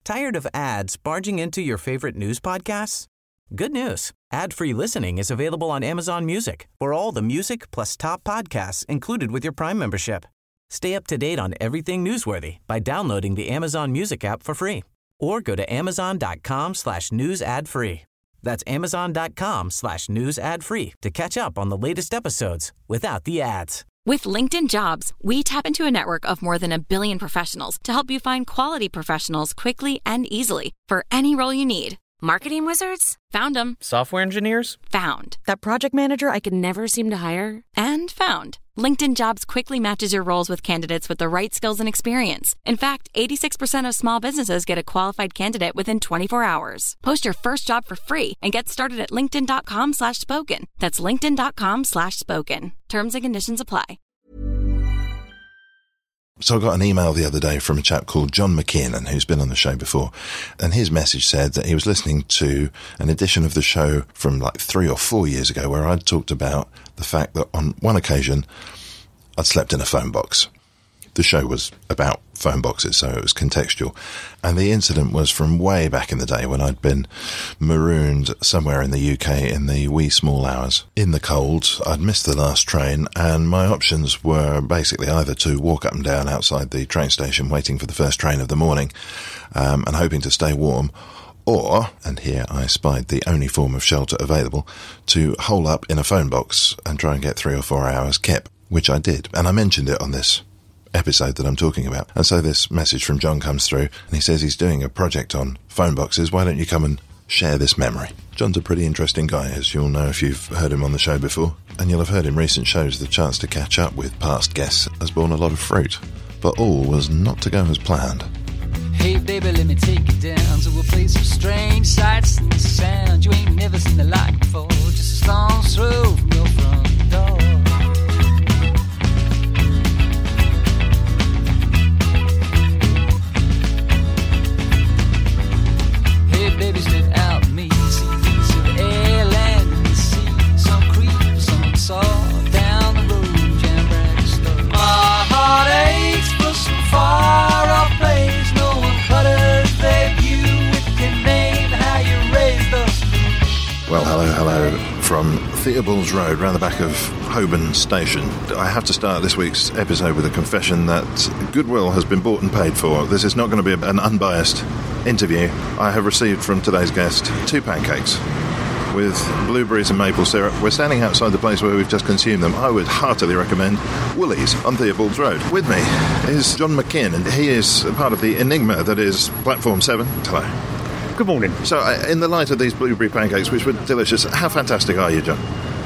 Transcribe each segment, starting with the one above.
Tired of ads barging into your favorite news podcasts? Good news. Ad-free listening is available on Amazon Music for all the music plus top podcasts included with your Prime membership. Stay up to date on everything newsworthy by downloading the Amazon Music app for free or go to amazon.com/news ad free. That's amazon.com/news ad free to catch up on the latest episodes without the ads. With LinkedIn Jobs, we tap into a network of more than 1 billion professionals to help you find quality professionals quickly and easily for any role you need. Marketing wizards? Found them. Software engineers? Found. That project manager I could never seem to hire? And found. LinkedIn Jobs quickly matches your roles with candidates with the right skills and experience. In fact, 86% of small businesses get a qualified candidate within 24 hours. Post your first job for free and get started at linkedin.com/spoken. That's linkedin.com/spoken. Terms and conditions apply. So I got an email the other day from a chap called John McKinnon, who's been on the show before, and his message said that he was listening to an edition of the show from like 3 or 4 years ago where I'd talked about the fact that on one occasion I'd slept in a phone box. The show was about phone boxes, so it was contextual. And the incident was from way back in the day when I'd been marooned somewhere in the UK in the wee small hours. In the cold, I'd missed the last train, and my options were basically either to walk up and down outside the train station waiting for the first train of the morning and hoping to stay warm, or, and here I spied the only form of shelter available, to hole up in a phone box and try and get 3 or 4 hours kip, which I did. And I mentioned it on this episode that I'm talking about. And so this message from John comes through, and he says he's doing a project on phone boxes. Why don't you come and share this memory? John's a pretty interesting guy, as you'll know if you've heard him on the show before. And you'll have heard in recent shows the chance to catch up with past guests has borne a lot of fruit. But all was not to go as planned. Hey baby, let me take you down to a place of strange sights and sounds. You ain't never seen the like before. Just a stone's throw from your front door. Baby, slid out me, see piece of air, land in the sea. Some creep, some saw down the road, jam brand slow. My heart aches for some far off place. No one cutters their view with your name, how you raised us. Well, hello from Theobald's Road, round the back of Holborn Station. I have to start this week's episode with a confession that Goodwill has been bought and paid for. This is not going to be an unbiased interview. I have received from today's guest 2 pancakes with blueberries and maple syrup. We're standing outside the place where we've just consumed them. I would heartily recommend Woolies on Theobald's Road. With me is John McKinn, and he is part of the enigma that is Platform 7. Hello. Good morning. So, in the light of these blueberry pancakes, which were delicious, how fantastic are you, John?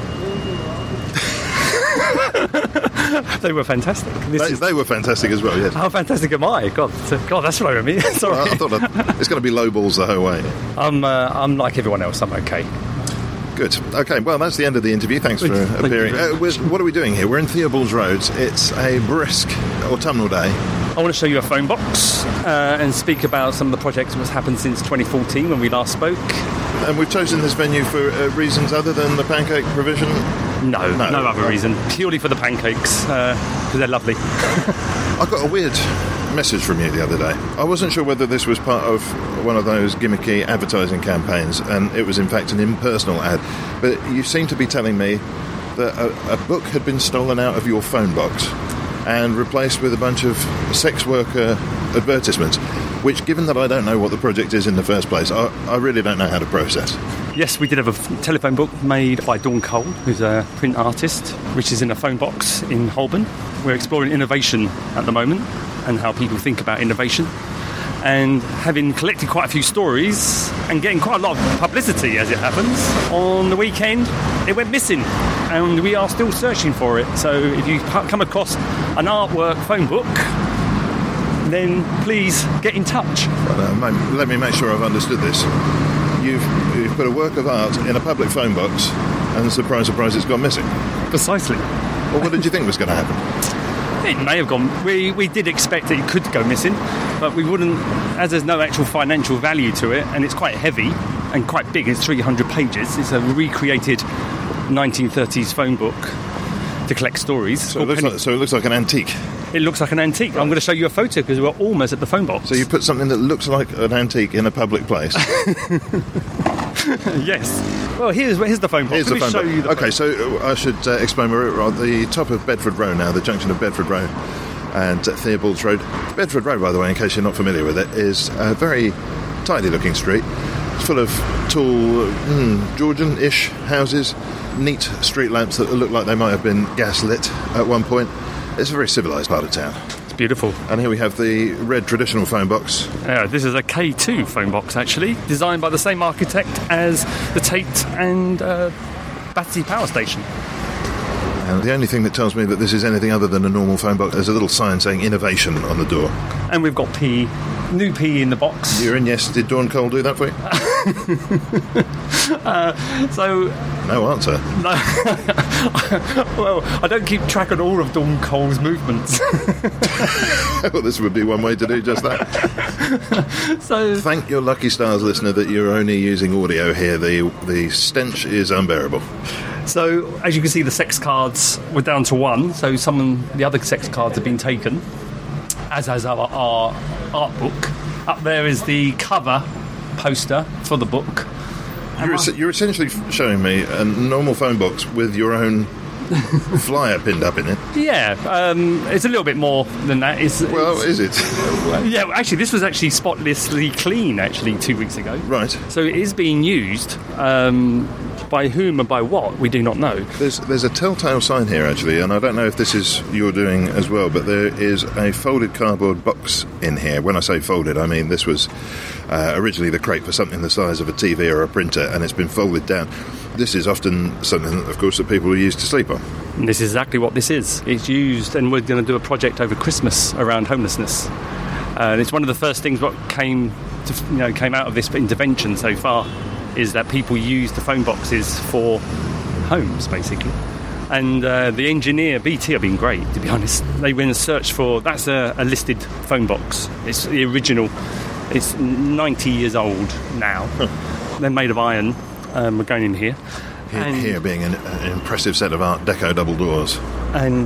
They were fantastic. They were fantastic as well, yes. How fantastic am I? God, that's right with me. Sorry. Well, I thought it's going to be low balls the whole way. I'm like everyone else. I'm okay. Good. Okay, well, that's the end of the interview. Thanks for appearing. What are we doing here? We're in Theobald's Road. It's a brisk autumnal day. I want to show you a phone box and speak about some of the projects that's happened since 2014 when we last spoke. And we've chosen this venue for reasons other than the pancake provision? No other reason. Purely for the pancakes, because they're lovely. I got a weird message from you the other day. I wasn't sure whether this was part of one of those gimmicky advertising campaigns, and it was in fact an impersonal ad. But you seem to be telling me that a book had been stolen out of your phone box and replaced with a bunch of sex worker advertisements, which, given that I don't know what the project is in the first place, I really don't know how to process. Yes, we did have a telephone book made by Dawn Cole, who's a print artist, which is in a phone box in Holborn. We're exploring innovation at the moment and how people think about innovation. And having collected quite a few stories and getting quite a lot of publicity, as it happens, on the weekend it went missing, and we are still searching for it. So if you come across an artwork phone book, then please get in touch. Let me make sure I've understood this. You've put a work of art in a public phone box, and surprise, surprise, it's gone missing. Precisely. Well, what did you think was going to happen? It may have gone. We did expect that it could go missing, but we wouldn't, as there's no actual financial value to it, and it's quite heavy and quite big. It's 300 pages. It's a recreated 1930s phone book to collect stories. So it looks like an antique. it looks like an antique. I'm going to show you a photo because we're almost at the phone box. So you put something that looks like an antique in a public place. Yes. Well, here's the phone box. Here's Let me show you the Okay, so I should explain. We're at the top of Bedford Row now, the junction of Bedford Row and Theobald's Road. Bedford Row, by the way, in case you're not familiar with it, is a very tidy-looking street. It's full of tall, Georgian-ish houses, neat street lamps that look like they might have been gas-lit at one point. It's a very civilised part of town. It's beautiful. And here we have the red traditional phone box. This is a K2 phone box, actually, designed by the same architect as the Tate and Battersea Power Station. And the only thing that tells me that this is anything other than a normal phone box, there's a little sign saying innovation on the door. And we've got new P in the box. You're in, yes. Did Dawn Cole do that for you? No answer. No. Well, I don't keep track of all of Dawn Cole's movements. Well, this would be one way to do just that. So thank your lucky stars, listener, that you're only using audio here. The stench is unbearable. So, as you can see, the sex cards were down to one. So the other sex cards have been taken, as has our art book. Up there is the cover poster for the book. You're essentially showing me a normal phone box with your own flyer pinned up in it. Yeah, it's a little bit more than that. Is it? Yeah, actually, this was actually spotlessly clean, 2 weeks ago. Right. So it is being used. By whom and by what, we do not know. There's a telltale sign here, actually, and I don't know if this is your doing as well, but there is a folded cardboard box in here. When I say folded, I mean this was originally the crate for something the size of a TV or a printer, and it's been folded down. This is often something, of course, that people use to sleep on. And this is exactly what this is. It's used, and we're going to do a project over Christmas around homelessness. And it's one of the first things what came out of this intervention so far, is that people use the phone boxes for homes, basically. And the engineer, BT, have been great, to be honest. They went and searched for... That's a listed phone box. It's the original. It's 90 years old now. They're made of iron. We're going in here. Here being an impressive set of Art Deco double doors. And,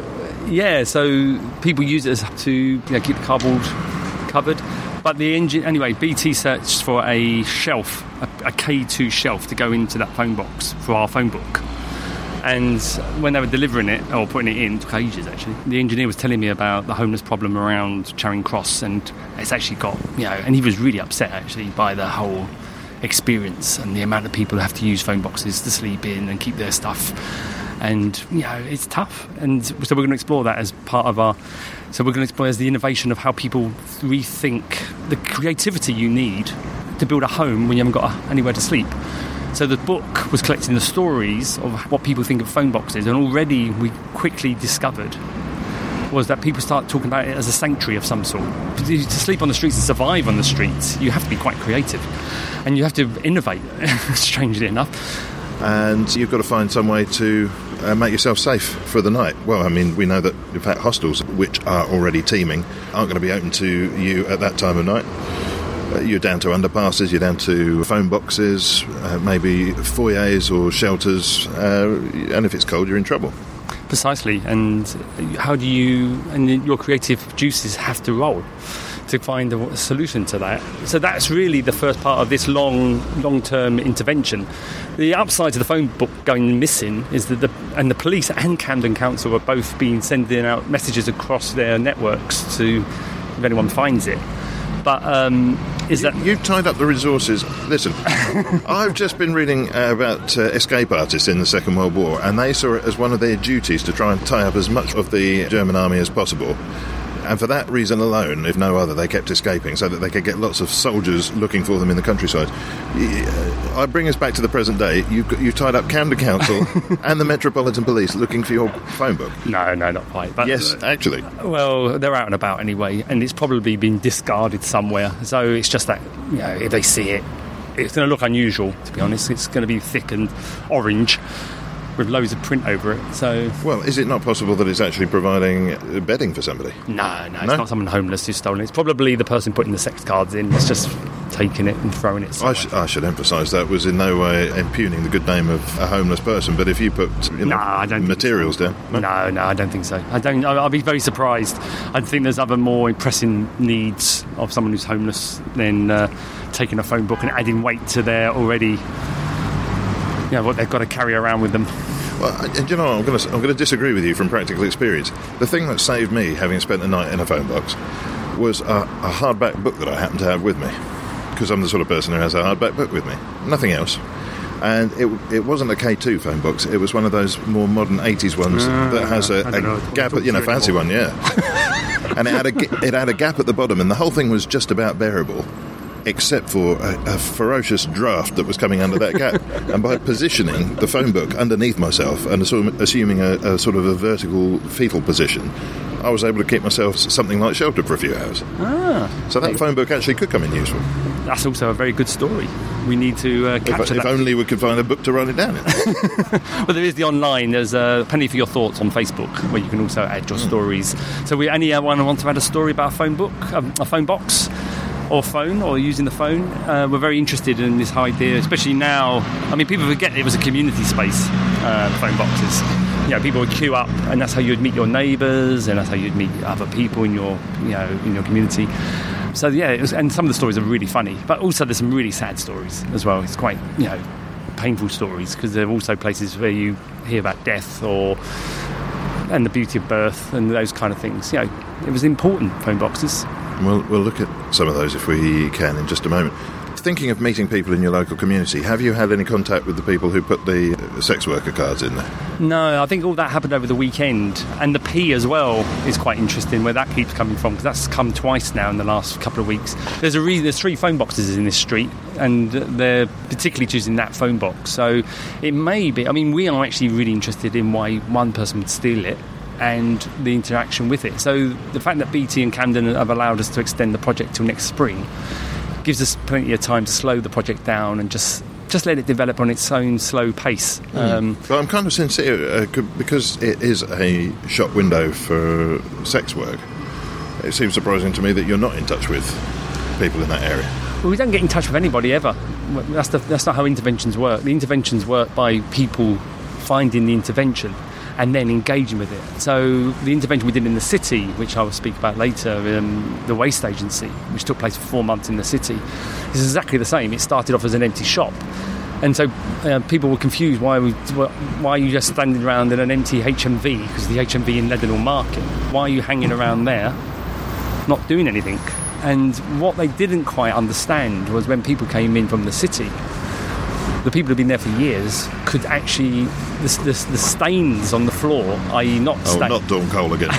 so people use it to keep the cardboard covered. But the engine, anyway, BT searched for a shelf, a K2 shelf to go into that phone box for our phone book. And when they were delivering it, or putting it in, it took ages actually. The engineer was telling me about the homeless problem around Charing Cross, and it's actually got, and he was really upset actually by the whole experience and the amount of people who have to use phone boxes to sleep in and keep their stuff. And, it's tough. And so we're going to explore that as part of our... So we're going to explore as the innovation of how people rethink the creativity you need to build a home when you haven't got anywhere to sleep. So the book was collecting the stories of what people think of phone boxes, and already we quickly discovered was that people start talking about it as a sanctuary of some sort. To sleep on the streets and survive on the streets, you have to be quite creative. And you have to innovate, strangely enough. And you've got to find some way to make yourself safe for the night. Well, I mean, we know that, in fact, hostels, which are already teeming, aren't going to be open to you at that time of night. You're down to underpasses, you're down to phone boxes, maybe foyers or shelters, and if it's cold, you're in trouble. Precisely. And how do you... And your creative juices have to roll to find a solution to that. So that's really the first part of this long-term intervention. The upside to the phone book going missing is that the police and Camden Council have both been sending out messages across their networks to if anyone finds it. But you've tied up the resources. Listen, I've just been reading about escape artists in the Second World War, and they saw it as one of their duties to try and tie up as much of the German army as possible. And for that reason alone, if no other, they kept escaping so that they could get lots of soldiers looking for them in the countryside. I bring us back to the present day. You've tied up Camden Council and the Metropolitan Police looking for your phone book. No, not quite. But, yes, actually. Well, they're out and about anyway, and it's probably been discarded somewhere. So it's just that, if they see it, it's going to look unusual, to be honest. It's going to be thick and orange with loads of print over it. So, well, is it not possible that it's actually providing bedding for somebody? No, it's not someone homeless who's stolen it. It's probably the person putting the sex cards in. It's just taking it and throwing it somewhere. I should emphasise that was in no way impugning the good name of a homeless person, but if you put I don't materials down... No, I don't think so. I'll be very surprised. I think there's other more pressing needs of someone who's homeless than taking a phone book and adding weight to their already, what they've got to carry around with them. Well, I'm going to disagree with you from practical experience. The thing that saved me, having spent a night in a phone box, was a hardback book that I happened to have with me, because I'm the sort of person who has a hardback book with me. Nothing else. And it wasn't a K2 phone box. It was one of those more modern 80s ones that has a gap, fancy one, yeah. And it had a gap at the bottom, and the whole thing was just about bearable, except for a ferocious draft that was coming under that gap. And by positioning the phone book underneath myself and assuming a sort of a vertical fetal position, I was able to keep myself something like sheltered for a few hours. So that phone book actually could come in useful. That's also a very good story. We need to capture that. If only we could find a book to write it down in. Well, there is the online. There's Penny for Your Thoughts on Facebook, where you can also add your stories. So anyone want to add a story about a phone book, a phone box, or phone, or using the phone? We're very interested in this idea, especially now. I mean, people forget it was a community space, phone boxes. People would queue up, and that's how you'd meet your neighbours, and that's how you'd meet other people in your community. So and some of the stories are really funny, but also there's some really sad stories as well. It's quite painful stories, because there are also places where you hear about death and the beauty of birth and those kind of things. It was important, phone boxes. We'll look at some of those if we can in just a moment. Thinking of meeting people in your local community, have you had any contact with the people who put the sex worker cards in there? No, I think all that happened over the weekend. And the P as well is quite interesting, where that keeps coming from, because that's come twice now in the last couple of weeks. There's 3 phone boxes in this street, and they're particularly choosing that phone box. So it may be, we are actually really interested in why one person would steal it and the interaction with it. So the fact that BT and Camden have allowed us to extend the project till next spring gives us plenty of time to slow the project down and just let it develop on its own slow pace. But I'm kind of sincere, because it is a shop window for sex work. It seems surprising to me that you're not in touch with people in that area. Well, we don't get in touch with anybody ever. That's not how interventions work. The interventions work by people finding the intervention and then engaging with it. So the intervention we did in the city, which I will speak about later, the Waste Agency, which took place for 4 months in the city, is exactly the same. It started off as an empty shop. And so people were confused, why are you just standing around in an empty HMV, because the HMV in Leadenhall Market, why are you hanging around there not doing anything? And what they didn't quite understand was when people came in from the city, the people who've been there for years could actually, the stains on the floor, i.e. not stains. Oh, not Dawn Cole again.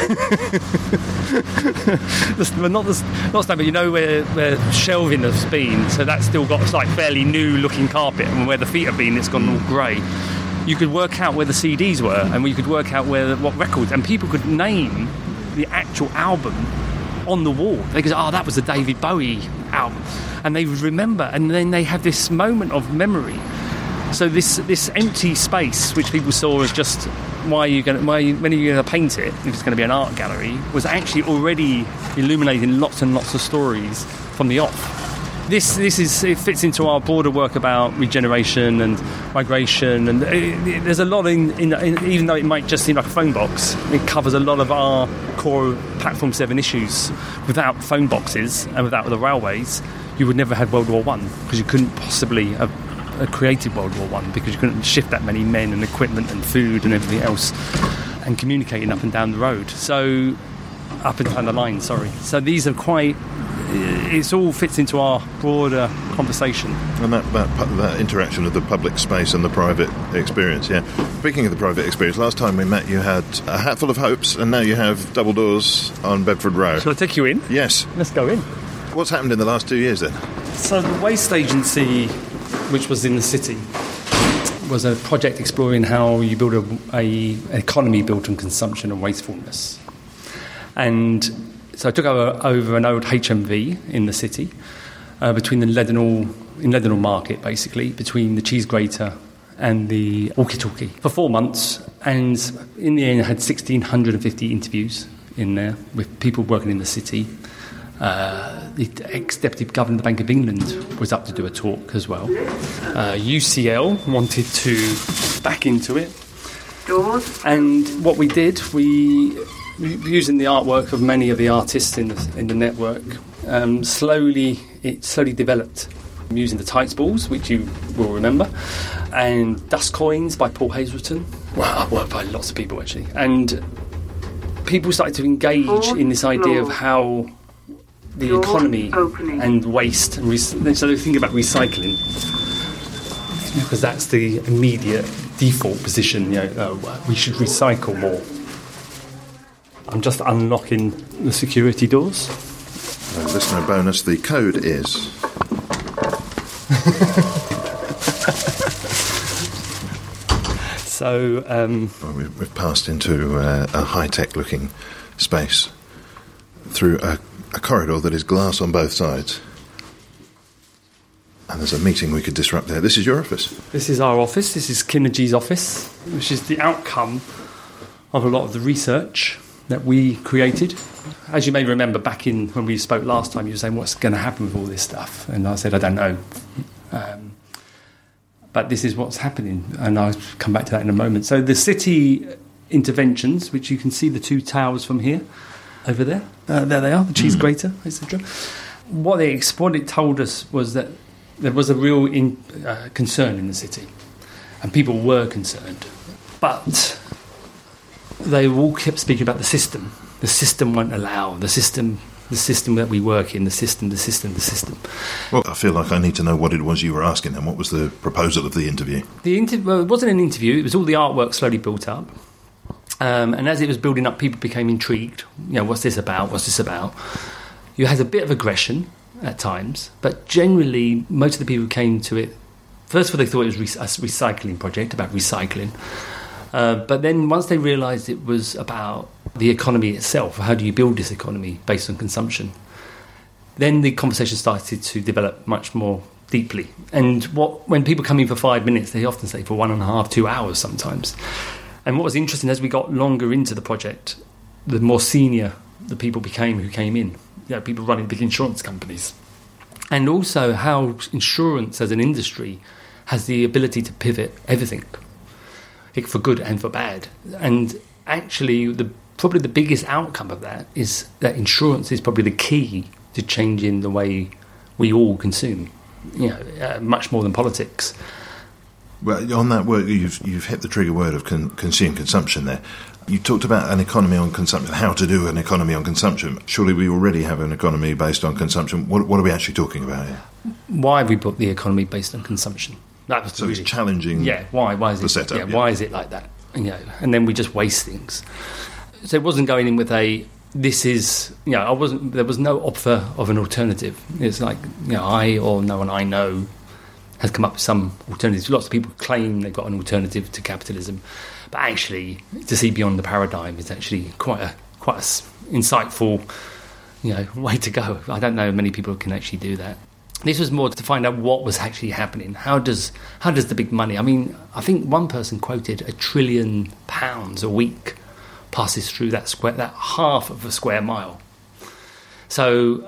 not stain, but where shelving has been, so that's still got fairly new looking carpet, and where the feet have been, it's gone all grey. You could work out where the CDs were, and you could work out what records, and people could name the actual album on the wall. They go, that was the David Bowie album, and they remember, and then they have this moment of memory. So this empty space, which people saw as just when are you going to paint it if it's going to be an art gallery, was actually already illuminating lots and lots of stories from the off. It fits into our broader work about regeneration and migration, and there's a lot in even though it might just seem like a phone box, it covers a lot of our core Platform 7 issues. Without phone boxes and without the railways, you would never have World War I, because you couldn't possibly have created World War I, because you couldn't shift that many men and equipment and food and everything else and communicating up and down the road. So up and down the line, So these are quite... It all fits into our broader conversation. And that interaction of the public space and the private experience, yeah. Speaking of the private experience, last time we met you had a hatful of hopes, and now you have double doors on Bedford Row. Shall I take you in? Yes. Let's go in. What's happened in the last 2 years then? So the Waste Agency, which was in the city, was a project exploring how you build an economy built on consumption and wastefulness. And so I took over an old HMV in the city, between the Leadenhall Market, basically, between the cheese grater and the walkie-talkie, for 4 months. And in the end, I had 1,650 interviews in there with people working in the city, The ex-Deputy Governor of the Bank of England was up to do a talk as well. UCL wanted to back into it. And what we did, using the artwork of many of the artists in the network, it slowly developed. Using the Tights balls, which you will remember, and Dust Coins by Paul Hazelton. Well, worked by lots of people actually, and people started to engage in this idea of how the economy and waste, and so they think about recycling, because that's the immediate default position. We should recycle more. I'm just unlocking the security doors. Listener bonus: the code is. So we've passed into a high-tech looking space through a corridor that is glass on both sides, and there's a meeting we could disrupt there. This is your office? This is our office. This is Kinergy's office, which is the outcome of a lot of the research that we created. As you may remember, back in when we spoke last time, you were saying, what's going to happen with all this stuff? And I said, I don't know. But this is what's happening, and I'll come back to that in a moment. So the city interventions, which you can see the two towers from here, over there, there they are, the cheese grater, etc. What it told us was that there was a real concern in the city, and people were concerned. But they all kept speaking about the system. The system won't allow, the system that we work in, the system. Well, I feel like I need to know what it was you were asking them. What was the proposal of the interview? Well, it wasn't an interview. It was all the artwork slowly built up. And as it was building up, people became intrigued. What's this about? You had a bit of aggression at times, but generally, most of the people who came to it, first of all, they thought it was a recycling project, about recycling. But then once they realised it was about the economy itself, how do you build this economy based on consumption, then the conversation started to develop much more deeply. And when people come in for 5 minutes, they often say for 1.5, 2 hours sometimes. And what was interesting, as we got longer into the project, the more senior the people became who came in, people running big insurance companies. And also how insurance as an industry has the ability to pivot everything, for good and for bad. And actually, probably the biggest outcome of that is that insurance is probably the key to changing the way we all consume, much more than politics. Well, on that word, you've hit the trigger word of consumption there. You talked about an economy on consumption, how to do an economy on consumption. Surely we already have an economy based on consumption. What are we actually talking about here? Why have we built the economy based on consumption? That was it's challenging. Yeah, why is the setup? Yeah, why is it like that? And then we just waste things. So it wasn't going in with there was no offer of an alternative. It's like, I or no one I know has come up with some alternative. Lots of people claim they've got an alternative to capitalism, but actually to see beyond the paradigm is actually quite a insightful, way to go. I don't know many people who can actually do that. This was more to find out what was actually happening. How does the big money? I mean, I think one person quoted £1 trillion a week passes through that half of a square mile. So,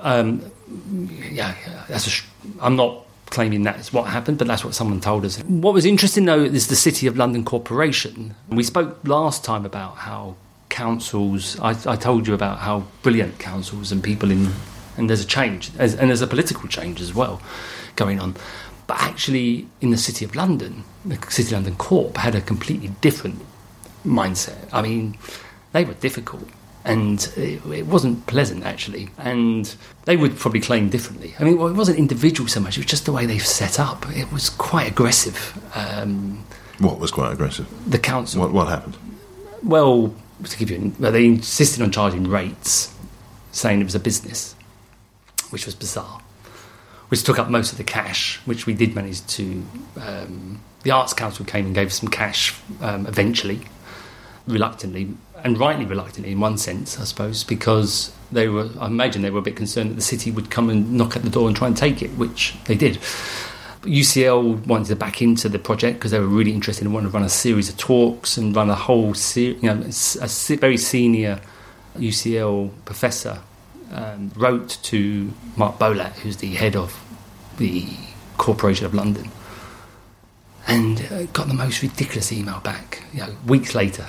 I'm not claiming that's what happened, but that's what someone told us. What was interesting, though, is the City of London Corporation. We spoke last time about how councils. I told you about how brilliant councils and people and there's a change, and there's a political change as well going on. But actually, in the City of London, the City of London Corp had a completely different mindset. I mean, they were difficult, and it wasn't pleasant, actually. And they would probably claim differently. I mean, it wasn't individual so much, it was just the way they've set up. It was quite aggressive. What was quite aggressive? The council. What happened? Well, they insisted on charging rates, saying it was a business, which was bizarre, which took up most of the cash, which we did manage to... the Arts Council came and gave us some cash eventually, reluctantly, and rightly reluctantly in one sense, I suppose, because I imagine they were a bit concerned that the city would come and knock at the door and try and take it, which they did. UCL wanted to back into the project because they were really interested and wanted to run a series of talks and run a whole series. A very senior UCL professor wrote to Mark Bolat, who's the head of the Corporation of London, and got the most ridiculous email back. Weeks later,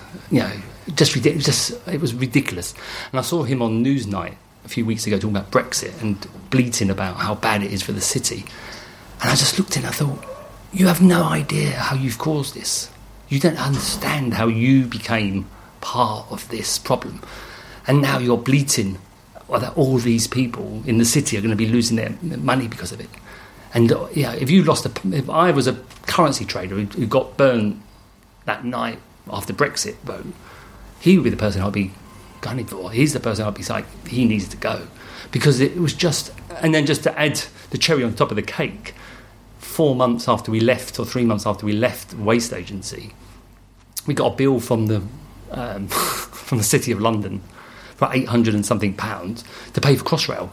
it was ridiculous. And I saw him on Newsnight a few weeks ago talking about Brexit and bleating about how bad it is for the city. And I just looked at it and I thought, you have no idea how you've caused this. You don't understand how you became part of this problem. And now you're bleating that all these people in the city are going to be losing their money because of it. And if I was a currency trader who got burned that night after Brexit vote, he would be the person I'd be gunning for. He's the person I'd be like, he needs to go. Because it was just... And then just to add the cherry on top of the cake, 4 months after we left, or 3 months after we left the Waste Agency, we got a bill from the from the City of London for £800 and something to pay for Crossrail.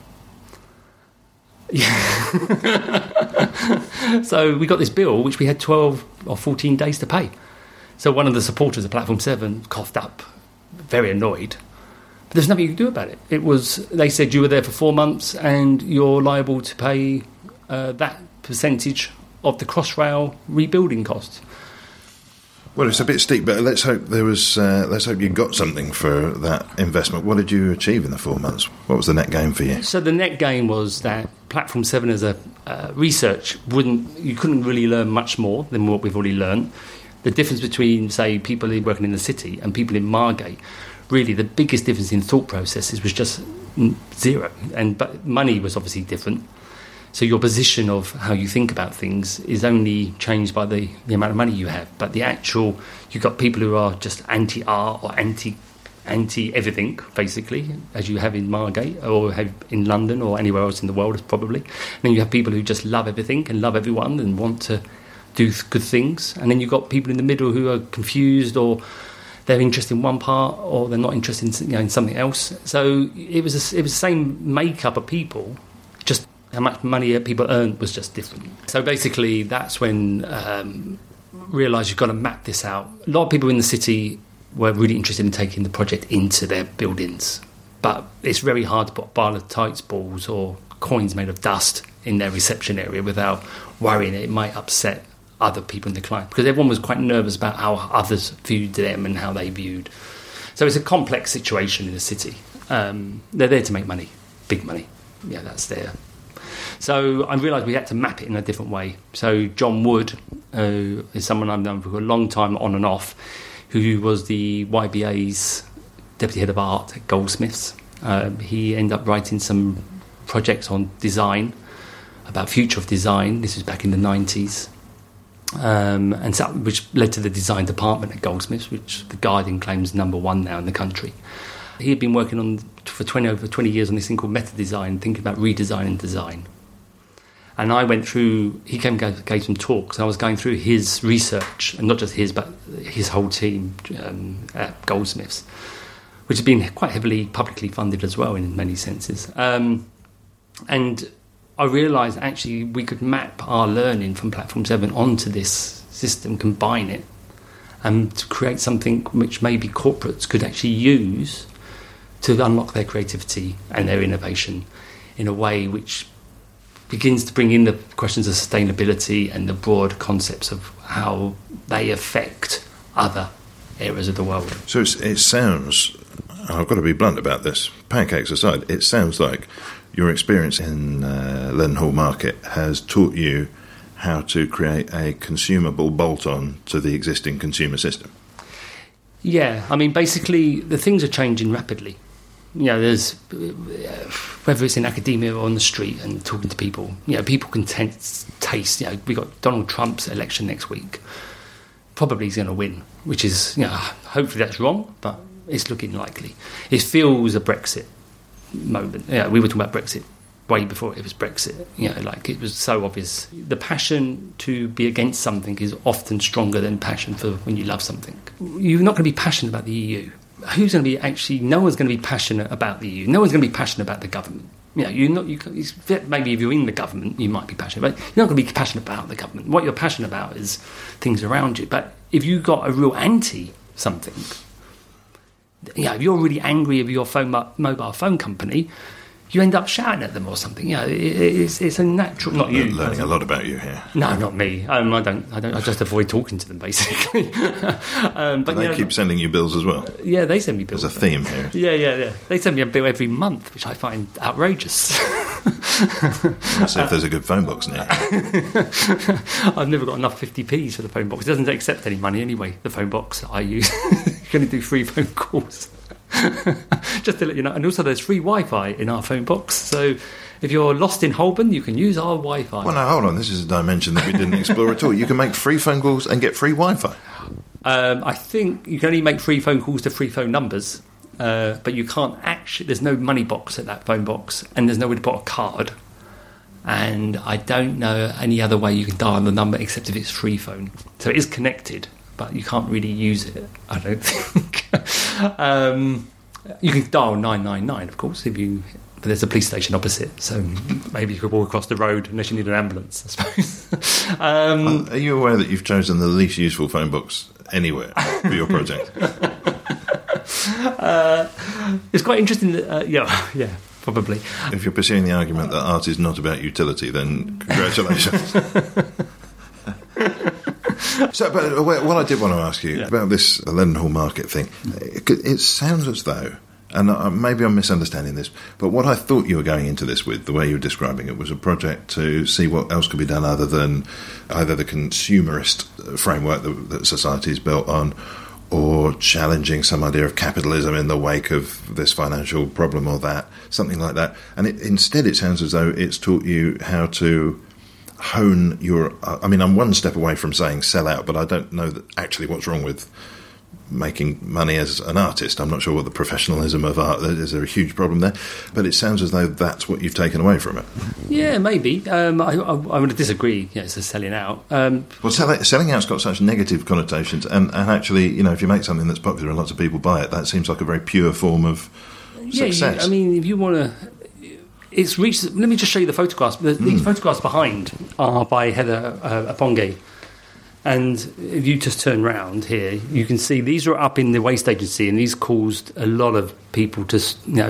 Yeah. So we got this bill which we had 12 or 14 days to pay. So one of the supporters of Platform 7 coughed up, very annoyed. But there's nothing you can do about it. They said you were there for 4 months and you're liable to pay that percentage of the Crossrail rebuilding costs. Well, it's a bit steep, but let's hope let's hope you got something for that investment. What did you achieve in the 4 months? What was the net gain for you? So the net gain was that Platform 7 as a research you couldn't really learn much more than what we've already learned. The difference between, say, people working in the city and people in Margate, really the biggest difference in thought processes was just zero. But money was obviously different. So your position of how you think about things is only changed by the amount of money you have. But you've got people who are just anti-art or anti-everything, basically, as you have in Margate or have in London or anywhere else in the world, probably. And then you have people who just love everything and love everyone and want to do good things. And then you've got people in the middle who are confused, or they're interested in one part or they're not interested in something else. So it was the same makeup of people, just how much money people earned was just different. So basically that's when realised you've got to map this out. A lot of people in the city were really interested in taking the project into their buildings, but it's very hard to put tights balls or coins made of dust in their reception area without worrying it might upset other people in the client, because everyone was quite nervous about how others viewed them and how they viewed. So it's a complex situation in the city. They're there to make money, big money. Yeah, that's there. So I realised we had to map it in a different way. So John Wood is someone I've known for a long time on and off, who was the YBA's Deputy Head of Art at Goldsmiths. He ended up writing some projects on design, about future of design. This was back in the 90s. And so, which led to the design department at Goldsmiths, which The Guardian claims #1 now in the country. He had been working on for over 20 years on this thing called meta design, thinking about redesigning design. And I went through, he came and gave some talks, and I was going through his research, and not just his, but his whole team at Goldsmiths, which had been quite heavily publicly funded as well in many senses. And I realised actually we could map our learning from Platform 7 onto this system, combine it, and to create something which maybe corporates could actually use to unlock their creativity and their innovation in a way which begins to bring in the questions of sustainability and the broad concepts of how they affect other areas of the world. So it sounds, I've got to be blunt about this, pancakes aside, it sounds like your experience in Leadenhall Market has taught you how to create a consumable bolt-on to the existing consumer system. Yeah, I mean, basically, the things are changing rapidly. You know, there's, whether it's in academia or on the street and talking to people, you know, people can taste, you know, we got Donald Trump's election next week. Probably he's going to win, which is, you know, hopefully that's wrong, but it's looking likely. It feels a Brexit moment. Yeah, we were talking about Brexit way before it was Brexit. You know, like it was so obvious. The passion to be against something is often stronger than passion for when you love something. You're not going to be passionate about the EU. Who's going to be actually? No one's going to be passionate about the EU. No one's going to be passionate about the government. You know, you're not. Maybe if you're in the government, you might be passionate, but you're not going to be passionate about the government. What you're passionate about is things around you. But if you've got a real anti something, you know, if you're really angry with your mobile phone company, you end up shouting at them or something. You know, it's a natural. Not you. Learning a lot about you here. No, not me. I don't. I just avoid talking to them basically. But they keep sending you bills as well. Yeah, they send me bills. There's a theme here. Yeah. They send me a bill every month, which I find outrageous. Let's see if there's a good phone box near. I've never got enough 50p's for the phone box. It doesn't accept any money anyway. The phone box that I use, you can only do 3 phone calls. Just to let you know. And also there's free Wi-Fi in our phone box, so if you're lost in Holborn you can use our Wi-Fi. Well, now hold on, this is a dimension that we didn't explore at all. You can make free phone calls and get free Wi-Fi. I think you can only make free phone calls to free phone numbers, but you can't actually, there's no money box at that phone box, and there's nowhere to put a card, and I don't know any other way you can dial the number except if it's free phone. So it is connected, but you can't really use it, I don't think. You can dial 999, of course, but there's a police station opposite, so maybe you could walk across the road unless you need an ambulance, I suppose. Are you aware that you've chosen the least useful phone box anywhere for your project? It's quite interesting that, yeah, probably. If you're pursuing the argument that art is not about utility, then congratulations. So, but what I did want to ask you about this Leadenhall Market thing, it sounds as though, and maybe I'm misunderstanding this, but what I thought you were going into this with, the way you were describing it, was a project to see what else could be done other than either the consumerist framework that society is built on, or challenging some idea of capitalism in the wake of this financial problem or that, something like that. And instead it sounds as though it's taught you how to hone your... I mean, I'm one step away from saying sell out, but I don't know that actually what's wrong with making money as an artist. I'm not sure what the professionalism of art is. There a huge problem there? But it sounds as though that's what you've taken away from it. Yeah, maybe. I would disagree. Yeah, it's a selling out. Well, selling out's got such negative connotations, and actually, you know, if you make something that's popular and lots of people buy it, that seems like a very pure form of success. I mean, if you want to... It's reached... Let me just show you the photographs. These photographs behind are by Heather Aponge. And if you just turn round here, you can see these are up in the waste agency, and these caused a lot of people to,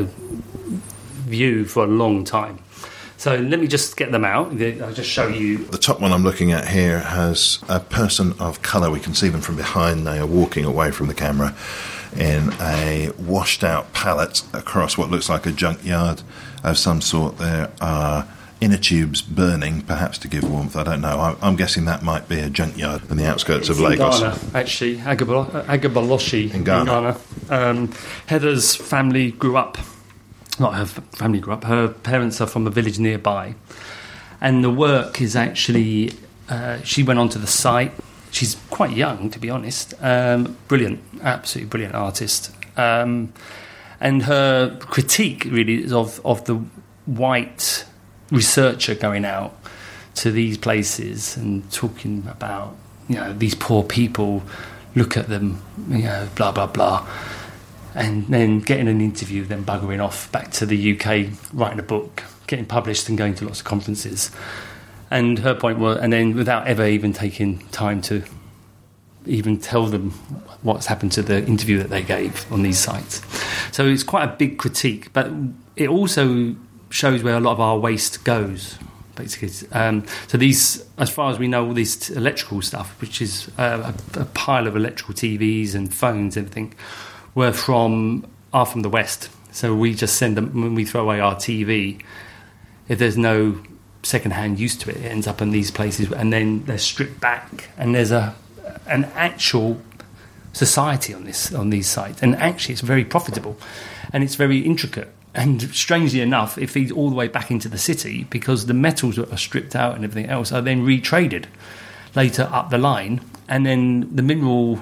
view for a long time. So let me just get them out. I'll just show you. The top one I'm looking at here has a person of colour. We can see them from behind. They are walking away from the camera in a washed-out pallet across what looks like a junkyard of some sort. There are inner tubes burning, perhaps to give warmth. I don't know. I'm guessing that might be a junkyard in the outskirts of Lagos. Ghana, actually, Agabaloshi in Ghana. Heather's family grew up. Not her family grew up. Her parents are from a village nearby, and the work is actually. She went onto the site. She's quite young, to be honest. Brilliant, absolutely brilliant artist. And her critique really is of the white researcher going out to these places and talking about, these poor people, look at them, blah, blah, blah. And then getting an interview, then buggering off back to the UK, writing a book, getting published and going to lots of conferences. And her point was, and then without ever even taking time to even tell them what's happened to the interview that they gave on these sites. So it's quite a big critique, but it also shows where a lot of our waste goes, basically. So these, as far as we know, all this electrical stuff, which is a pile of electrical TVs and phones and everything, are from the West. So we just send them, when we throw away our TV, if there's no second-hand use to it, it ends up in these places, and then they're stripped back, and there's an actual society on these sites, and actually it's very profitable, and it's very intricate. And strangely enough, it feeds all the way back into the city, because the metals that are stripped out and everything else are then retraded later up the line, and then the metal.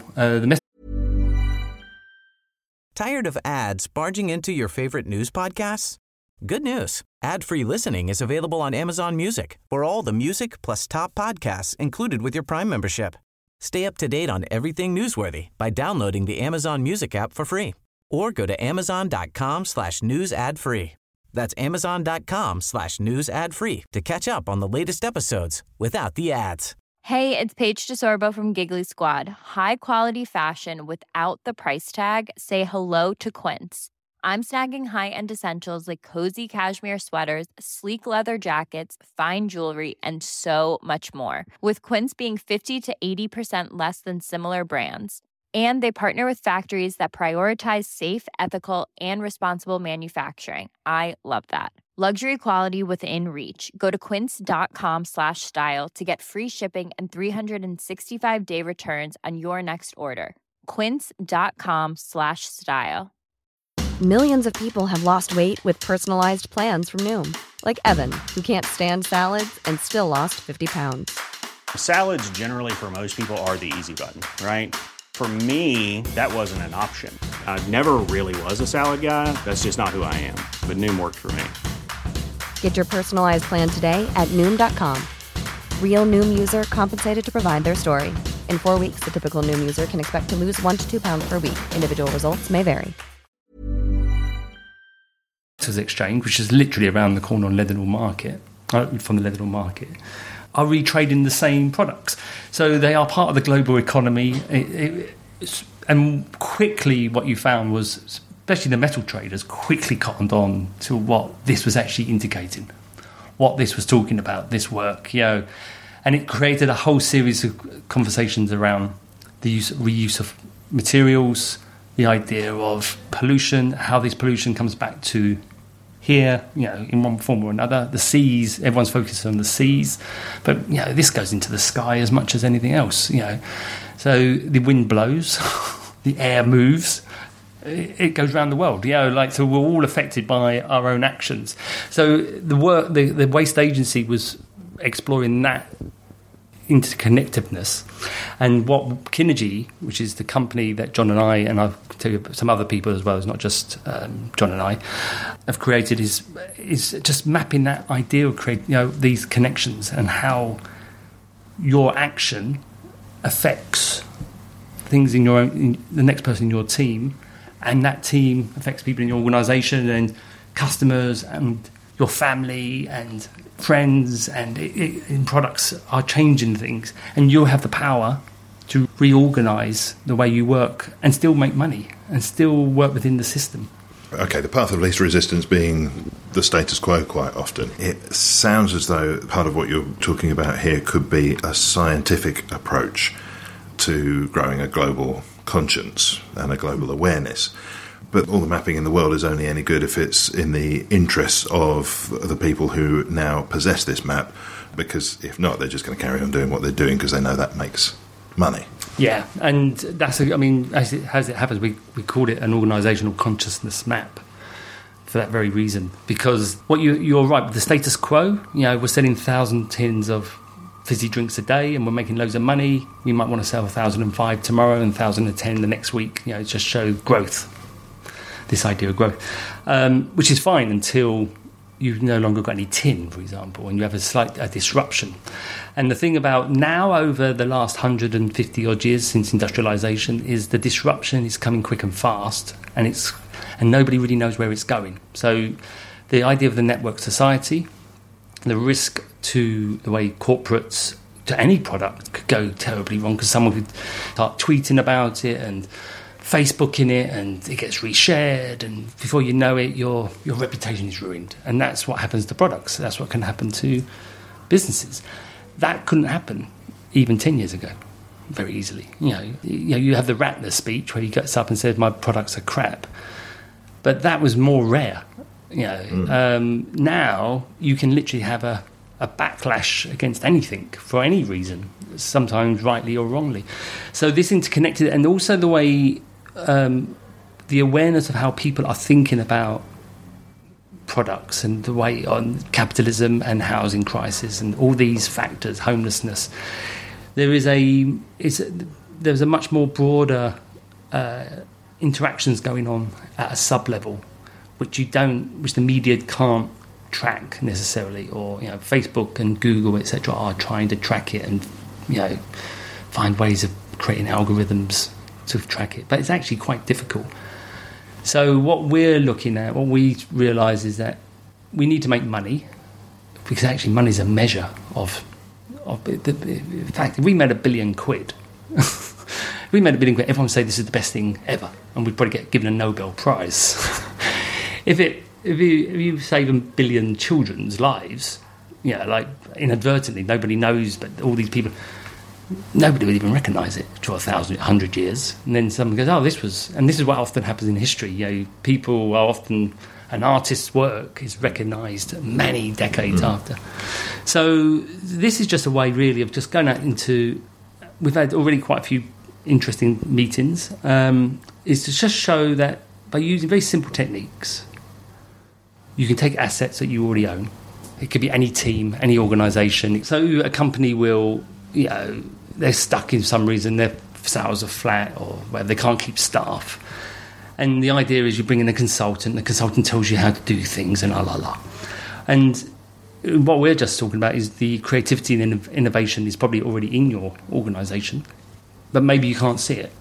Tired of ads barging into your favorite news podcasts? Good news. Ad-free listening is available on Amazon Music for all the music plus top podcasts included with your Prime membership. Stay up to date on everything newsworthy by downloading the Amazon Music app for free, or go to amazon.com/news ad free. That's amazon.com/news ad free to catch up on the latest episodes without the ads. Hey, it's Paige DeSorbo from Giggly Squad. High quality fashion without the price tag. Say hello to Quince. I'm snagging high-end essentials like cozy cashmere sweaters, sleek leather jackets, fine jewelry, and so much more. With Quince being 50 to 80% less than similar brands. And they partner with factories that prioritize safe, ethical, and responsible manufacturing. I love that. Luxury quality within reach. Go to quince.com/style to get free shipping and 365-day returns on your next order. Quince.com/style. Millions of people have lost weight with personalized plans from Noom. Like Evan, who can't stand salads and still lost 50 pounds. Salads generally for most people are the easy button, right? For me, that wasn't an option. I never really was a salad guy. That's just not who I am. But Noom worked for me. Get your personalized plan today at Noom.com. Real Noom user compensated to provide their story. In 4 weeks, the typical Noom user can expect to lose 1 to 2 pounds per week. Individual results may vary. Exchange, which is literally around the corner on Leadenhall Market, from the Leadenhall Market, are retrading the same products. So they are part of the global economy. And quickly what you found was, especially the metal traders, quickly cottoned on to what this was actually indicating, what this was talking about, this work, and it created a whole series of conversations around the reuse of materials, the idea of pollution, how this pollution comes back to here, in one form or another. The seas, everyone's focused on the seas, but this goes into the sky as much as anything else. So the wind blows, the air moves, it goes around the world. So we're all affected by our own actions. So the Waste Agency was exploring that interconnectedness, and what Kinergy, which is the company that John and I, and I'll tell you some other people as well, it's not just John and I, have created, is just mapping that idea of creating these connections and how your action affects things in the next person in your team, and that team affects people in your organisation and customers and your family and friends, and products are changing things, and you'll have the power to reorganise the way you work and still make money and still work within the system. Okay, the path of least resistance being the status quo quite often. It sounds as though part of what you're talking about here could be a scientific approach to growing a global conscience and a global awareness. But all the mapping in the world is only any good if it's in the interests of the people who now possess this map, because if not, they're just going to carry on doing what they're doing because they know that makes money. Yeah, and that's, as it happens, we called it an organisational consciousness map for that very reason. Because you're right, with the status quo, we're selling 1,000 tins of fizzy drinks a day and we're making loads of money. We might want to sell 1,005 tomorrow and 1,010 the next week. It just shows growth. This idea of growth, which is fine until you've no longer got any tin, for example, and you have a slight disruption. And the thing about now, over the last 150 odd years since industrialisation, is the disruption is coming quick and fast, and nobody really knows where it's going. So the idea of the network society, the risk to the way corporates, to any product, could go terribly wrong, because someone could start tweeting about it and Facebooking it, and it gets reshared, and before you know it, your reputation is ruined. And that's what happens to products. That's what can happen to businesses. That couldn't happen even 10 years ago very easily. You have the Ratner speech where he gets up and says, my products are crap. But that was more rare. Now you can literally have a backlash against anything for any reason, sometimes rightly or wrongly. So this interconnected, and also the way the awareness of how people are thinking about products and the way on capitalism and housing crisis and all these factors, homelessness, there's a much more broader interactions going on at a sub-level, which the media can't track necessarily, or Facebook and Google, etc., are trying to track it and find ways of creating algorithms to track it, but it's actually quite difficult. So what we realise is that we need to make money, because actually money is a measure of in fact, if we made £1 billion, everyone would say this is the best thing ever, and we'd probably get given a Nobel Prize. if you save 1 billion children's lives, like inadvertently, nobody knows, but all these people, nobody would even recognise it for 100 years. And then someone goes, this is what often happens in history. People are often, an artist's work is recognised many decades after. So this is just a way, really, of just going out into. We've had already quite a few interesting meetings. Is to just show that by using very simple techniques, you can take assets that you already own. It could be any team, any organisation. So a company will, they're stuck in some reason, their sales are flat or where they can't keep staff. And the idea is you bring in a consultant, the consultant tells you how to do things and And what we're just talking about is the creativity and innovation is probably already in your organisation, but maybe you can't see it.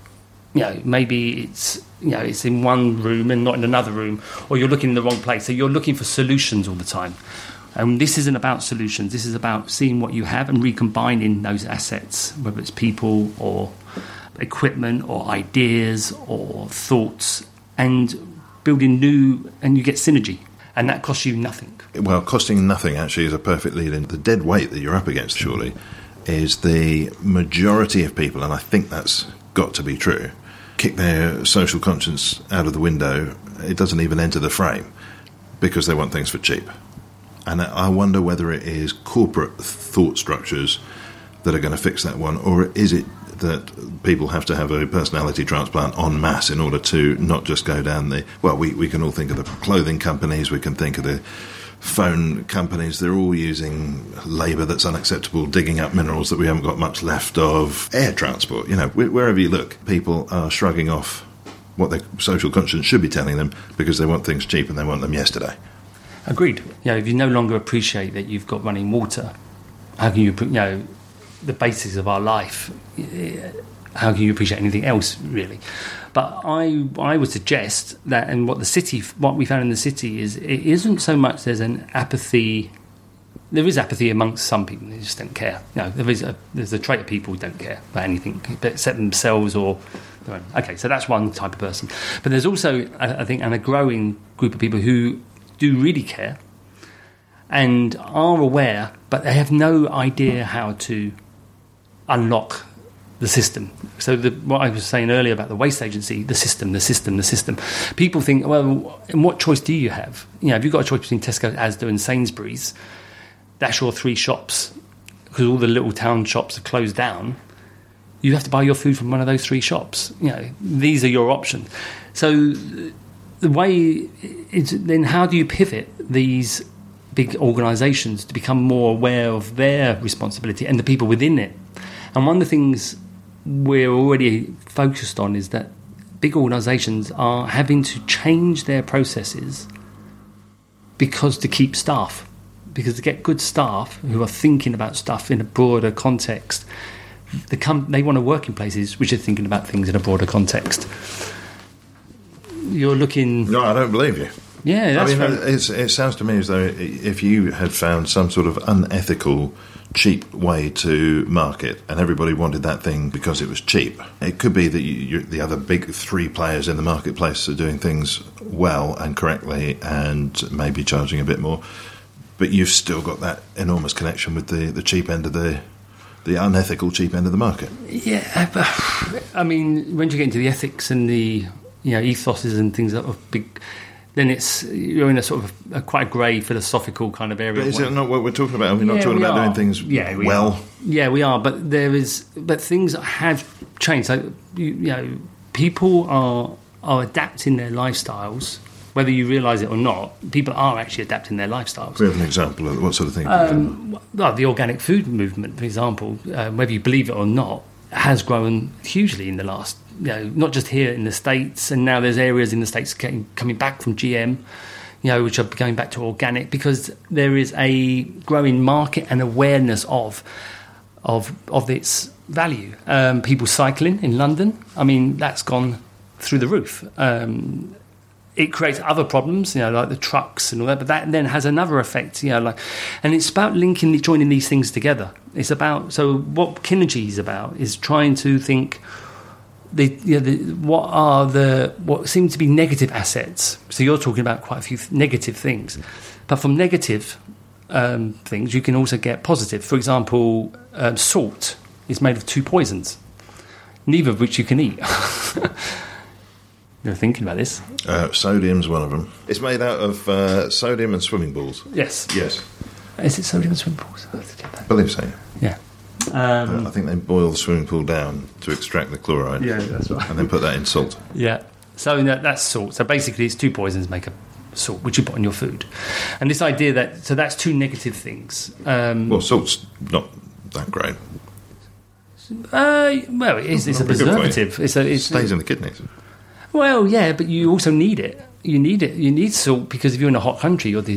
Maybe it's in one room and not in another room, or you're looking in the wrong place. So you're looking for solutions all the time. And this isn't about solutions. This is about seeing what you have and recombining those assets, whether it's people or equipment or ideas or thoughts, and building new, and you get synergy. And that costs you nothing. Well, costing nothing actually is a perfect lead in. The dead weight that you're up against, surely, is the majority of people, and I think that's got to be true, kick their social conscience out of the window. It doesn't even enter the frame because they want things for cheap. And I wonder whether it is corporate thought structures that are going to fix that one, or is it that people have to have a personality transplant en masse in order to not just go down the... Well, we can all think of the clothing companies, we can think of the phone companies. They're all using labour that's unacceptable, digging up minerals that we haven't got much left of. Air transport, wherever you look, people are shrugging off what their social conscience should be telling them because they want things cheap and they want them yesterday. Agreed. If you no longer appreciate that you've got running water, how can you, the basis of our life, how can you appreciate anything else, really? But I would suggest that, and what we found in the city is, it isn't so much there's an apathy. There is apathy amongst some people; they just don't care. There's a trait of people who don't care about anything except themselves or their own. Okay, so that's one type of person. But there's also, I think, a growing group of people who do really care and are aware, but they have no idea how to unlock the system. So what I was saying earlier about the waste agency, the system. People think, well, and what choice do you have? If you've got a choice between Tesco, Asda and Sainsbury's, that's your 3 shops, because all the little town shops are closed down. You have to buy your food from one of those 3 shops. These are your options. So the way is, then how do you pivot these big organisations to become more aware of their responsibility and the people within it? And one of the things we're already focused on is that big organisations are having to change their processes to keep staff. Because to get good staff who are thinking about stuff in a broader context, they want to work in places which are thinking about things in a broader context. You're looking... No, I don't believe you. Yeah, that's it sounds to me as though if you had found some sort of unethical, cheap way to market and everybody wanted that thing because it was cheap, it could be that the other big 3 players in the marketplace are doing things well and correctly and maybe charging a bit more, but you've still got that enormous connection with the cheap end of the unethical cheap end of the market. Yeah, but, I mean, when you get into the ethics and the ethoses and things that are big, then you're in a sort of quite a grey philosophical kind of area. But is it not what we're talking about? Are we not talking about doing things well? Yeah, we are. But but things have changed. So people are adapting their lifestyles, whether you realise it or not. People are actually adapting their lifestyles. We have an example of what sort of thing? Well, the organic food movement, for example, whether you believe it or not, has grown hugely in the last. Not just here in the States, and now there's areas in the States coming back from GM, which are going back to organic, because there is a growing market and awareness of its value. People cycling in London, I mean, that's gone through the roof. It creates other problems, like the trucks and all that, but that then has another effect, and it's about joining these things together. It's about, so what Kinergy is about is trying to think, what seem to be negative assets. So you're talking about quite a few negative things, but from negative things you can also get positive. For example, salt is made of 2 poisons, neither of which you can eat. You're thinking about this. Sodium's one of them. It's made out of sodium and swimming balls. Yes. Yes. Is it sodium and swimming balls? I I believe so. Yeah. I think they boil the swimming pool down to extract the chloride. Yeah, that's right. And then put that in salt. Yeah. So that's salt. So basically it's 2 poisons make a salt, which you put on your food. And this idea that's 2 negative things. Well, salt's not that great. Well, it's a preservative. It stays in the kidneys. Well, yeah, but you also need it. You need salt because if you're in a hot country, you're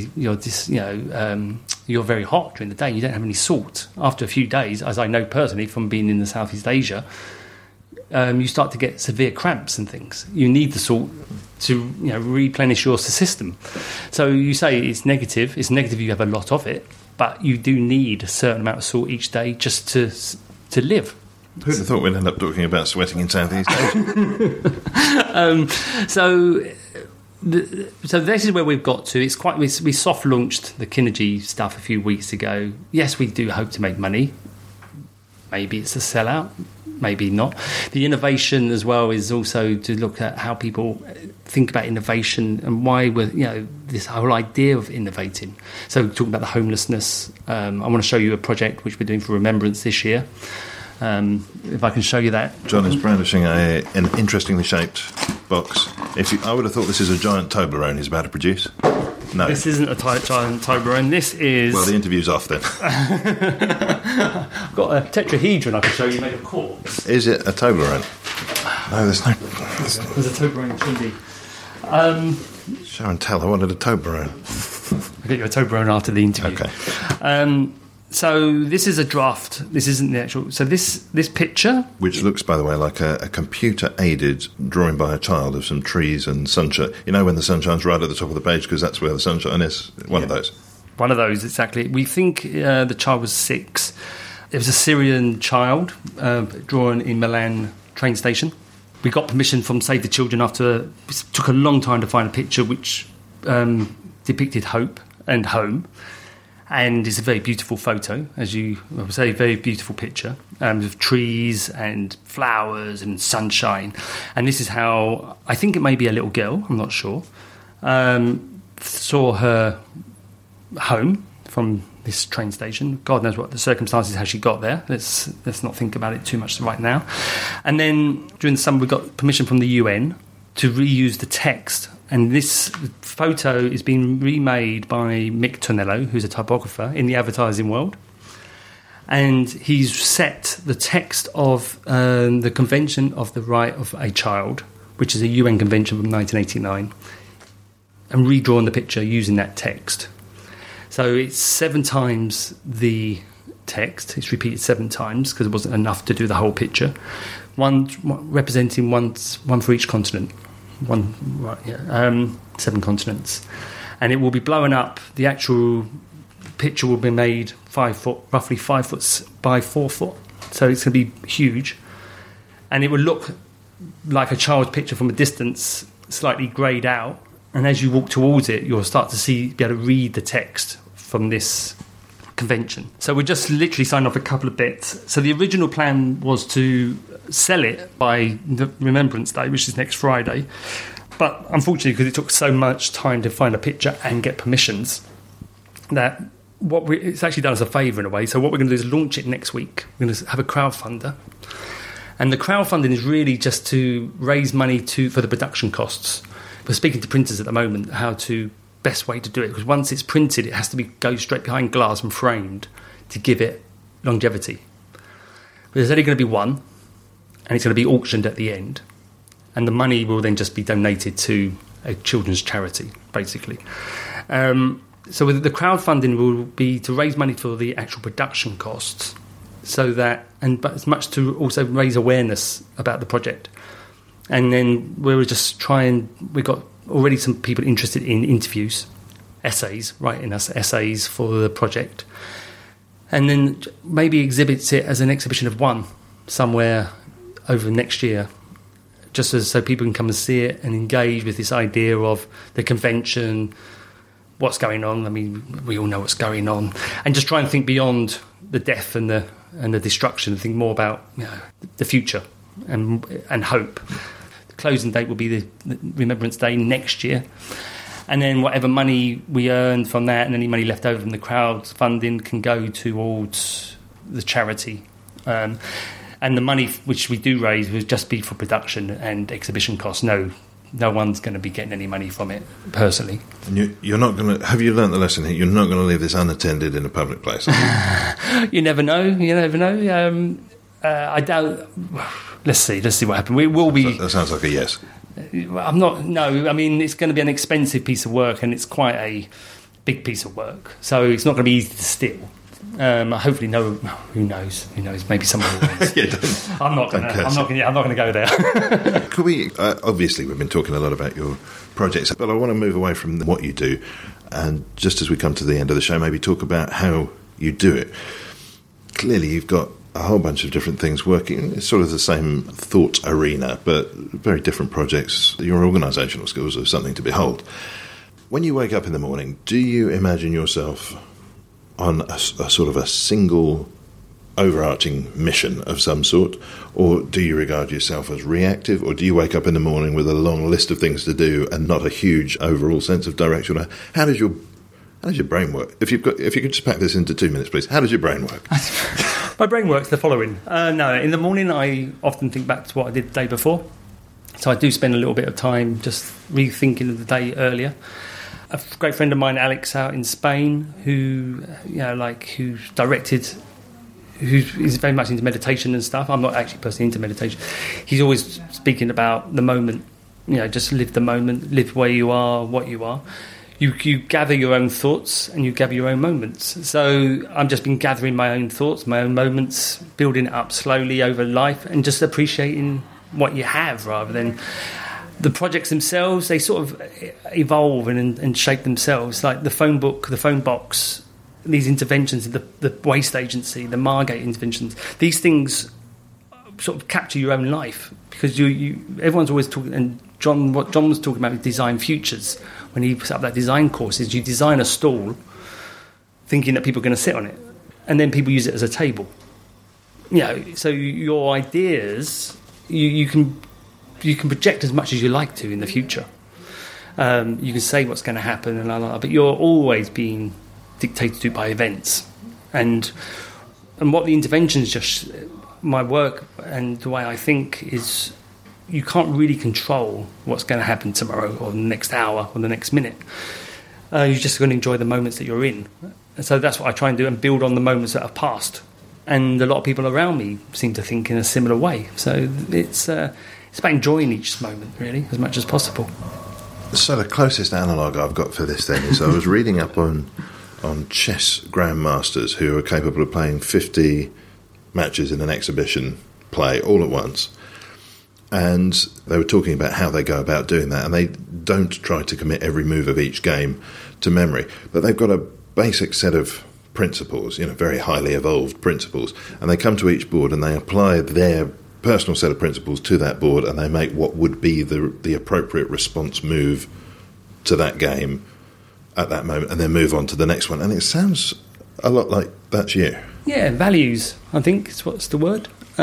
very hot during the day. You don't have any salt. After a few days, as I know personally from being in the Southeast Asia, you start to get severe cramps and things. You need the salt to replenish your system. So you say it's negative. It's negative. You have a lot of it, but you do need a certain amount of salt each day just to live. Who'd have thought we'd end up talking about sweating in Southeast Asia? So this is where we've got to. It's quite. We soft launched the Kinergy stuff a few weeks ago. Yes, we do hope to make money. Maybe it's a sellout. Maybe not. The innovation as well is also to look at how people think about innovation and why we're this whole idea of innovating. So talking about the homelessness. I want to show you a project which we're doing for Remembrance this year. If I can show you that. John is brandishing an interestingly shaped box. I would have thought this is a giant Toblerone he's about to produce. No. This isn't a giant Toblerone. This is... Well, the interview's off then. I've got a tetrahedron I can show you made of quartz. Is it a Toblerone? No, there's no... There's a Toblerone chimney. Show and tell, I wanted a Toblerone. I'll get you a Toblerone after the interview. Okay. So this is a draft. This isn't the actual... So this picture... Which looks, by the way, like a computer-aided drawing by a child of some trees and sunshine. You know when the sun shines right at the top of the page because that's where the sunshine is? One of those. One of those, exactly. We think the child was 6. It was a Syrian child drawn in Milan train station. We got permission from Save the Children after... It took a long time to find a picture which depicted hope and home. And it's a very beautiful photo, as I would say, very beautiful picture of trees and flowers and sunshine. And this is how, I think it may be a little girl, I'm not sure, saw her home from this train station. God knows what the circumstances, how she got there. Let's not think about it too much right now. And then during the summer, we got permission from the UN to reuse the text. And this photo is being remade by Mick Tonello, who's a typographer in the advertising world. And he's set the text of the Convention of the Right of a Child, which is a UN convention from 1989, and redrawn the picture using that text. So it's 7 times the text. It's repeated 7 times because it wasn't enough to do the whole picture. One representing one for each continent. 7 continents, and it will be blown up. The actual picture will be made 5 foot, roughly 5 foot by 4 foot, so it's going to be huge, and it will look like a child's picture from a distance, slightly greyed out, and as you walk towards it, you'll start to be able to read the text from this convention. So we just literally signed off a couple of bits. So the original plan was to sell it by the Remembrance Day, which is next Friday. But unfortunately, because it took so much time to find a picture and get permissions, that it's actually done us a favour in a way. So what we're going to do is launch it next week. We're going to have a crowdfunder. And the crowdfunding is really just to raise money for the production costs. We're speaking to printers at the moment how to best way to do it, because once it's printed, it has to go straight behind glass and framed to give it longevity. But there's only going to be one, and it's going to be auctioned at the end, and the money will then just be donated to a children's charity, basically. So the crowdfunding will be to raise money for the actual production costs, but as much to also raise awareness about the project. And then we'll just we've got already some people interested in interviews, essays, writing us essays for the project. And then maybe exhibits it as an exhibition of one somewhere over next year just so people can come and see it and engage with this idea of the convention, what's going on. I mean, we all know what's going on, and just try and think beyond the death and the destruction, think more about, you know, the future and hope. The closing date will be the Remembrance Day next year, and then whatever money we earn from that and any money left over from the crowdfunding can go towards the charity. And the money which we do raise will just be for production and exhibition costs. No one's going to be getting any money from it personally. And you're not going to. Have you learnt the lesson here? You're not going to leave this unattended in a public place. You never know. I doubt. Let's see what happens. We will be. That sounds like a yes. I'm not. No, I mean, it's going to be an expensive piece of work, and it's quite a big piece of work. So it's not going to be easy to steal. Hopefully, no. Who knows? Maybe someone will. I'm not going to go there. Could we? Obviously, we've been talking a lot about your projects, but I want to move away from what you do, and just as we come to the end of the show, maybe talk about how you do it. Clearly, you've got a whole bunch of different things working. It's sort of the same thought arena, but very different projects. Your organisational skills are something to behold. When you wake up in the morning, do you imagine yourself on a sort of a single overarching mission of some sort, or do you regard yourself as reactive, or do you wake up in the morning with a long list of things to do and not a huge overall sense of direction? How does your brain work? If you could just pack this into 2 minutes, please. How does your brain work? My brain works the following. No, in the morning I often think back to what I did the day before, so I do spend a little bit of time just rethinking of the day earlier. A great friend of mine, Alex, out in Spain, who's very much into meditation and stuff. I'm not actually personally into meditation. He's always speaking about the moment. Just live the moment, live where you are, what you are. You gather your own thoughts and you gather your own moments. So I've just been gathering my own thoughts, my own moments, building it up slowly over life, and just appreciating what you have rather than the projects themselves. They sort of evolve and shape themselves, like the phone book, the phone box, these interventions, the waste agency, the Margate interventions. These things sort of capture your own life, because everyone's always talking, and what John was talking about with design futures when he put up that design course, is you design a stall thinking that people are going to sit on it, and then people use it as a table. So your ideas, you can project as much as you like to in the future. You can say what's going to happen, but you're always being dictated to by events. And what the interventions, just my work and the way I think, is you can't really control what's going to happen tomorrow or the next hour or the next minute. You're just going to enjoy the moments that you're in. And so that's what I try and do, and build on the moments that have passed. And a lot of people around me seem to think in a similar way. So it's about enjoying each moment, really, as much as possible. So the closest analogue I've got for this then is I was reading up on chess grandmasters who are capable of playing 50 matches in an exhibition play all at once. And they were talking about how they go about doing that, and they don't try to commit every move of each game to memory, but they've got a basic set of principles, very highly evolved principles, and they come to each board and they apply their personal set of principles to that board, and they make what would be the appropriate response move to that game at that moment, and then move on to the next one. And it sounds a lot like that's you. Yeah, values, I think is what's the word.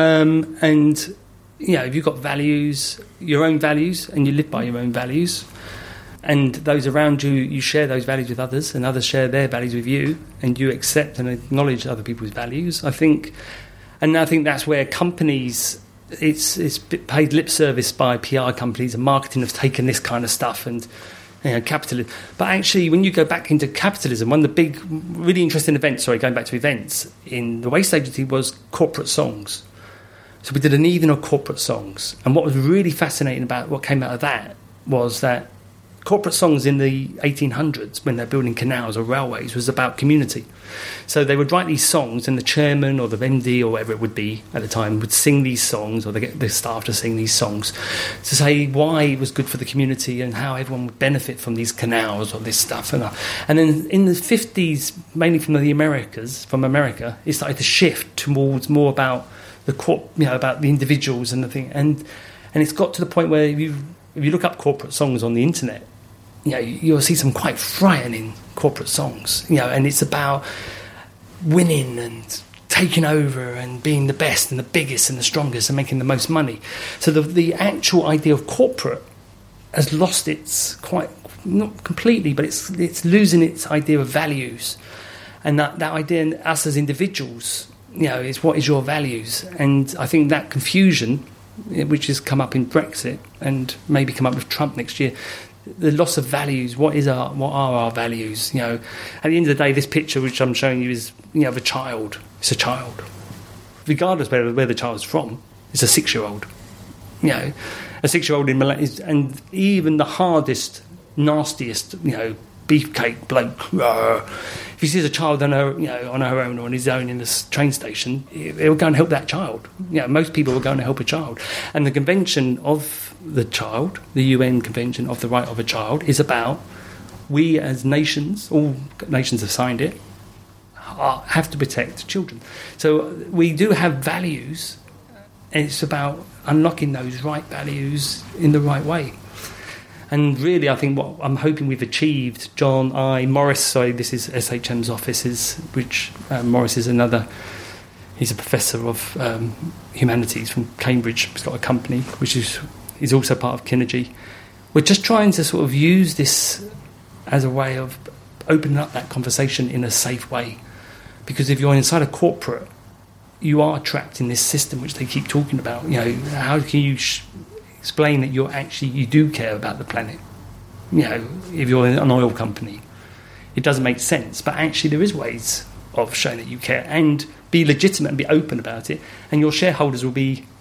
And if you've got values, your own values, and you live by your own values, and those around you, you share those values with others, and others share their values with you, and you accept and acknowledge other people's values, I think that's where companies, it's paid lip service by PR companies, and marketing have taken this kind of stuff, and capitalism. But actually, when you go back into capitalism, one of the big, really interesting events, going back to events, in the Waste Agency was corporate songs. So we did an evening of corporate songs. And what was really fascinating about what came out of that was that corporate songs in the 1800s, when they're building canals or railways, was about community. So they would write these songs, and the chairman or the MD or whatever it would be at the time would sing these songs, or they get the staff to sing these songs to say why it was good for the community and how everyone would benefit from these canals or this stuff. And then in the 50s, mainly from America, it started to shift towards more about about the individuals and the thing. And And it's got to the point where if you look up corporate songs on the internet, you'll see some quite frightening corporate songs, and it's about winning and taking over and being the best and the biggest and the strongest and making the most money. So the actual idea of corporate has lost its, quite, not completely, but it's losing its idea of values. And that idea in us as individuals, is what is your values? And I think that confusion, which has come up in Brexit and maybe come up with Trump next year, the loss of values, what are our values? At the end of the day, this picture which I'm showing you is, of a child. It's a child. Regardless of where the child's from, it's a 6-year-old. A 6-year-old in Milan, and even the hardest, nastiest, beefcake bloke, if he sees a child on her, on her own or on his own in the train station, he'll go and help that child. Most people will go and help a child. And the Convention of the Child, the UN Convention of the Right of a Child, is about we as nations, all nations have signed it, have to protect children. So we do have values, and it's about unlocking those right values in the right way. And really, I think what I'm hoping we've achieved, John, Morris, sorry, this is SHM's offices, which Morris is he's a professor of humanities from Cambridge. He's got a company, which is also part of Kinergy. We're just trying to sort of use this as a way of opening up that conversation in a safe way. Because if you're inside a corporate, you are trapped in this system which they keep talking about. How can you explain that you do care about the planet? If you're an oil company, it doesn't make sense. But actually, there is ways of showing that you care and be legitimate and be open about it. And your shareholders will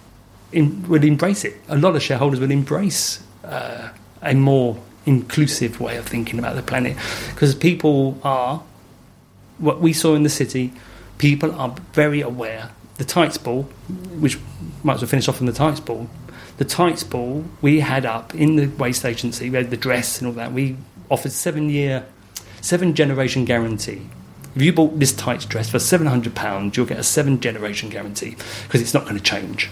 embrace it. A lot of shareholders will embrace a more inclusive way of thinking about the planet, because people are, what we saw in the city, people are very aware. The Tights Ball, which might as well finish off on the Tights Ball. The Tights Ball we had up in the waste agency, we had the dress and all that. We offered 7-generation guarantee. If you bought this tights dress for £700, you'll get a 7-generation guarantee, because it's not going to change.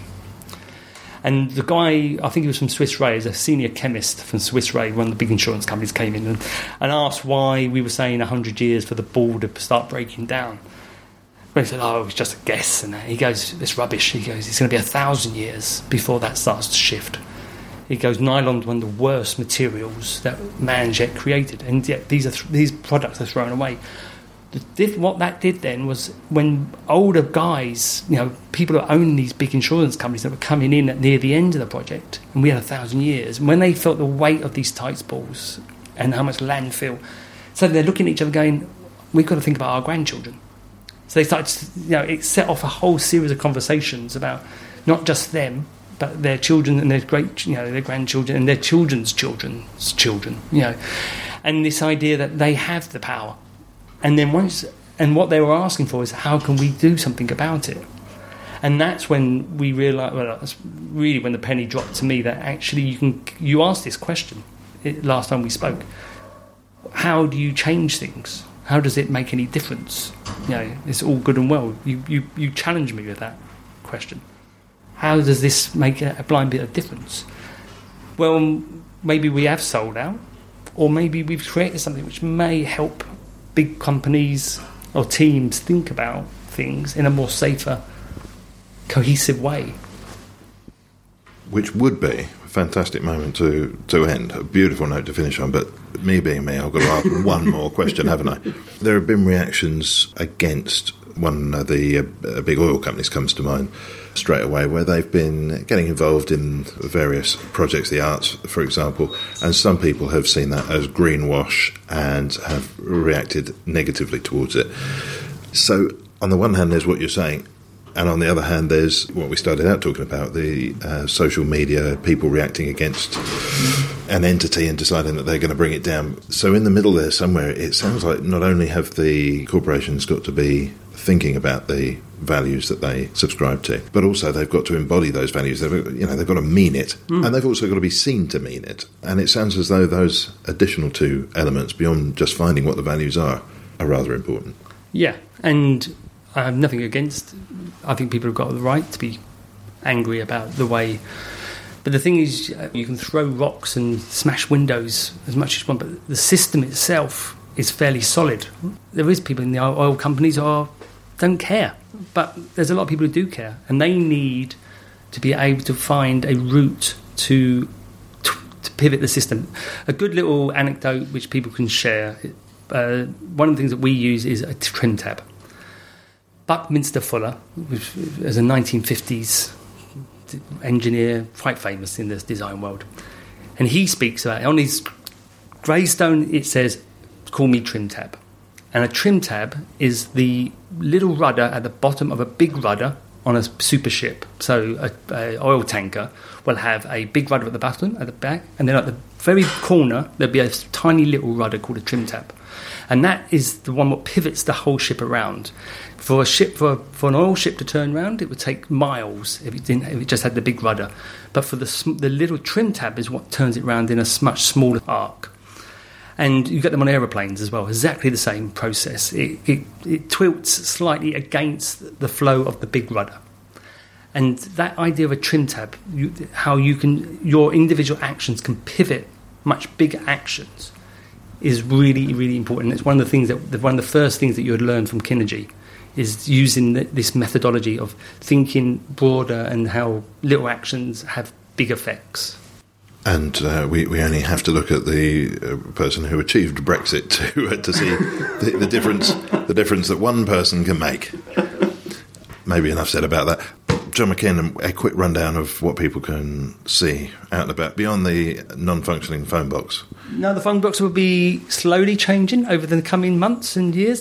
And the guy, I think he was from Swiss Re, is a senior chemist from Swiss Re, one of the big insurance companies, came in and asked why we were saying 100 years for the ball to start breaking down. Well, he said, it was just a guess. And he goes, it's rubbish. He goes, it's going to be 1,000 years before that starts to shift. He goes, nylon's one of the worst materials that man's yet created, and yet these products are thrown away. What that did then was, when older guys, people who own these big insurance companies that were coming in at near the end of the project, and we had 1,000 years, and when they felt the weight of these tights balls and how much landfill, so they're looking at each other going, we've got to think about our grandchildren. So they started to, it set off a whole series of conversations about not just them, but their children and their their grandchildren and their children's children's children, and this idea that they have the power. And then what they were asking for is, how can we do something about it? And that's when we realised, that's really when the penny dropped to me, that actually you asked this question last time we spoke. How do you change things? How does it make any difference? It's all good and well. You challenge me with that question. How does this make a blind bit of difference? Well, maybe we have sold out, or maybe we've created something which may help big companies or teams think about things in a more safer, cohesive way. Which would be a fantastic moment to end, a beautiful note to finish on, but me being me, I've got to ask one more question, haven't I? There have been reactions against one of the big oil companies comes to mind straight away, where they've been getting involved in various projects, the arts, for example, and some people have seen that as greenwash and have reacted negatively towards it. So on the one hand, there's what you're saying, and on the other hand, there's what we started out talking about, the social media, people reacting against an entity and deciding that they're going to bring it down. So in the middle there somewhere, it sounds like not only have the corporations got to be thinking about the values that they subscribe to, but also they've got to embody those values. They've got to mean it, and they've also got to be seen to mean it. And it sounds as though those additional two elements, beyond just finding what the values are rather important. Yeah, and I have nothing against. I think people have got the right to be angry about the way But the thing is, you can throw rocks and smash windows as much as you want, but the system itself is fairly solid. There is people in the oil companies who don't care, but there's a lot of people who do care, and they need to be able to find a route to pivot the system. A good little anecdote which people can share, one of the things that we use is a trim tab. Buckminster Fuller, which is a 1950s engineer, quite famous in the design world, and he speaks about it. On his gravestone it says, "Call me trim tab." And a trim tab is the little rudder at the bottom of a big rudder on a super ship. So a oil tanker will have a big rudder at the bottom, at the back, and then at the very corner there'll be a tiny little rudder called a trim tab. And that is the one that pivots the whole ship around. For an oil ship to turn around, it would take miles if it just had the big rudder. But for the little trim tab is what turns it around in a much smaller arc. And you get them on aeroplanes as well, exactly the same process. It tilts slightly against the flow of the big rudder. And that idea of a trim tab, your individual actions can pivot much bigger actions, is really, really important. It's one of the first things that you would learn from Kinergy, is using this methodology of thinking broader and how little actions have big effects. And we only have to look at the person who achieved Brexit to see the difference that one person can make. Maybe enough said about that. John McKean, a quick rundown of what people can see out and about beyond the non-functioning phone box. No, the phone box will be slowly changing over the coming months and years.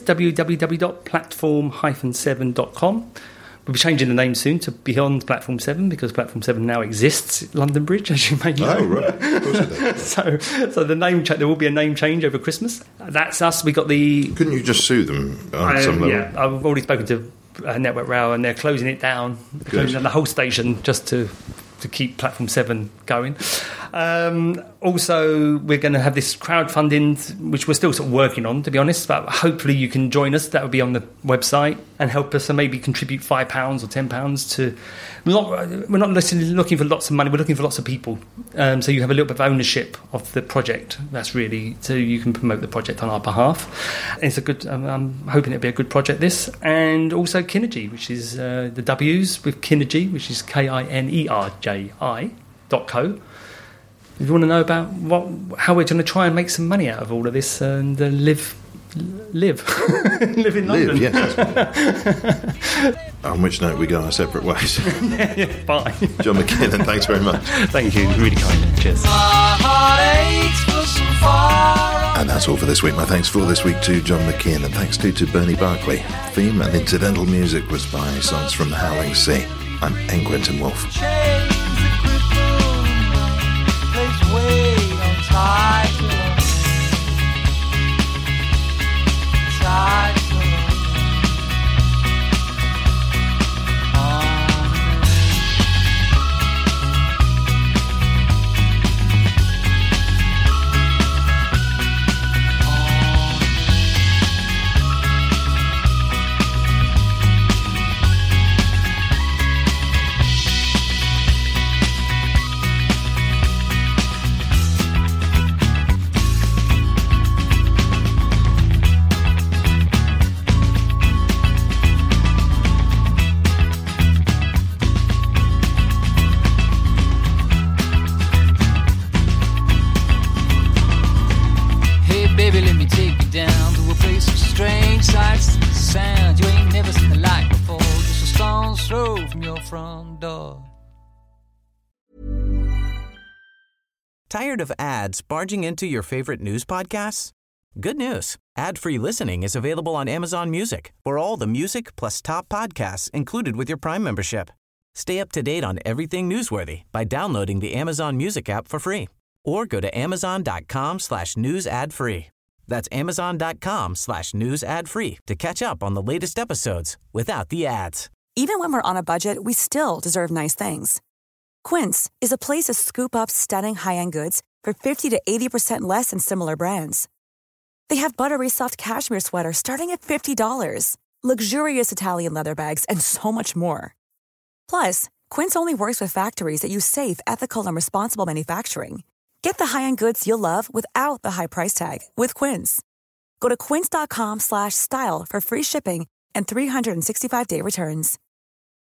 www.platform-7.com. We'll be changing the name soon to Beyond Platform 7, because Platform 7 now exists at London Bridge, as you may know. Oh, right. Of course it does. So the name there will be a name change over Christmas. That's us. We got the... Couldn't you just sue them on some level? Yeah, I've already spoken to Network Rail, and they're closing it down. They're closing down the whole station just to keep Platform 7 going. Also, we're going to have this crowdfunding, which we're still sort of working on, to be honest, but hopefully you can join us. That will be on the website and help us, and maybe contribute £5 or £10 to... We're not looking for lots of money, we're looking for lots of people. So you have a little bit of ownership of the project. That's really... So you can promote the project on our behalf. And it's a good... I'm hoping it'll be a good project, this. And also Kinergy, which is the W's with Kinergy, which is KINERJI.co. If you want to know about how we're going to try and make some money out of all of this and live in London. Yes. On which note we go our separate ways. Bye. John McKinnon, thanks very much. Thank you, really kind. Cheers. And that's all for this week. My thanks for this week to John McKean, and thanks to Bernie Barclay. Theme and incidental music was by Songs from the Howling Sea. I'm N. Quentin Wolfe. Tired of ads barging into your favorite news podcasts? Good news. Ad-free listening is available on Amazon Music for all the music plus top podcasts included with your Prime membership. Stay up to date on everything newsworthy by downloading the Amazon Music app for free, or go to amazon.com/news ad free. That's amazon.com/news ad free to catch up on the latest episodes without the ads. Even when we're on a budget, we still deserve nice things. Quince is a place to scoop up stunning high-end goods for 50 to 80% less than similar brands. They have buttery soft cashmere sweaters starting at $50, luxurious Italian leather bags, and so much more. Plus, Quince only works with factories that use safe, ethical, and responsible manufacturing. Get the high-end goods you'll love without the high price tag with Quince. Go to quince.com/style for free shipping and 365-day returns.